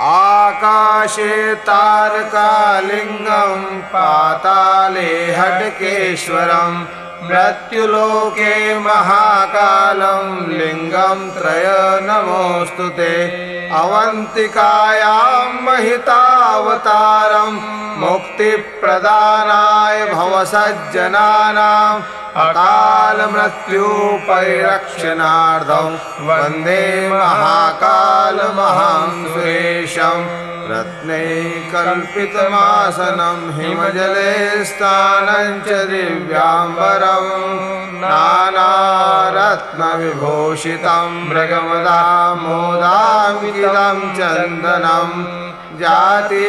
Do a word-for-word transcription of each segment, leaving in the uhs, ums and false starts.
आकाशे तारकालिङ्गं पाताले हटकेश्वरं मृत्युलोके महाकालं लिङ्गं त्रय नमोऽस्तु ते अवन्तिकायां महितावतारं मुक्तिप्रदानाय भवसज्जनानाम् अकाल मृत्यु परिरक्षणार्थं वन्दे महाकाल महासुरेशं रत्नैकल्पितमासनं हिमजले स्नानं च दिव्याम्बरं नानारत्नविभूषितं मृगमदामोदामितं चन्दनं जाति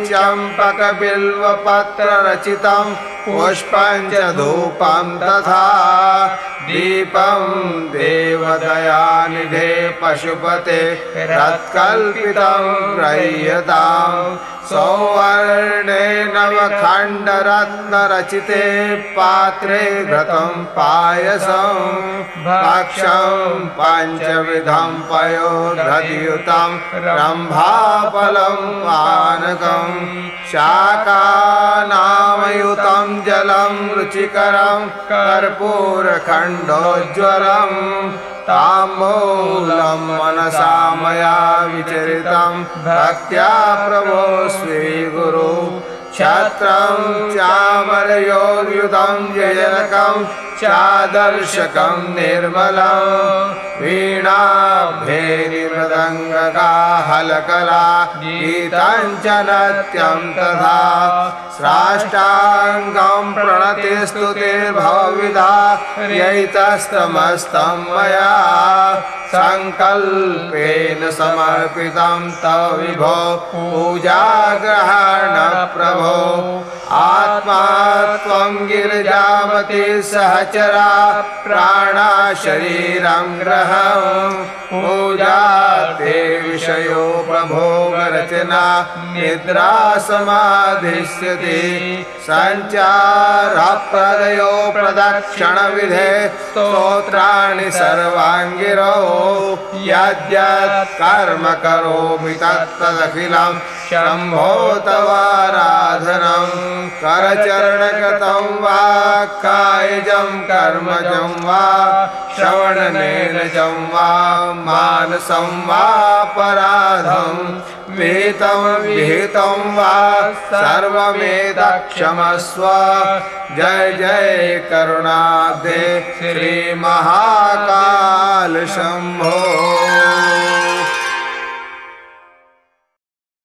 चम्पकबिल्वपत्ररचितं पुष्पं च धूपं तथा दीपं देवदयानिधे पशुपते रत्कल्पितं गृह्यतां सौवर्णे नवखण्डरत्नरचिते पात्रे घृतं पायसं भक्षं पञ्चविधं पयोदधियुतं रम्भाफलं पानकं शाकानामयुतं जलं रुचिकरं कर्पूरखण्डोज्ज्वलं ताम्बूलं मनसा मया विचरितं भक्त्या प्रभो श्रीगुरु छत्रं चामरयोर्युतं जयनकं चादर्शकं निर्मलं वीणाभेरिमृदङ्गकाहलकला गीतं च नत्यं तथा साष्टाङ्गं प्रणतिस्तुतिर्भवविधा यैतस्तमस्तं मया संकल्पेन समर्पितं तव विभो पूजाग्रहण प्रभो आत्मा त्वं गिरिजामति सहचरा प्राणा शरीरं ग्रहं पूजा ते विषयोपभोगरचना निद्रा समाधिष्यति संचारप्रदयो प्रदक्षिणविधे स्तोत्राणि सर्वाङ्गिरो यद्यत् कर्म करोमि तत्तदखिलं शम्भो तवाराधनं करचरणगतं वा कायजं कर्मजं वा श्रवणनेनजं वा मानसं वा पराधं विहितं विहितं वा सर्वमेतत्क्षमस्व जय जय करुणाब्धे श्री महाकाल शंभो।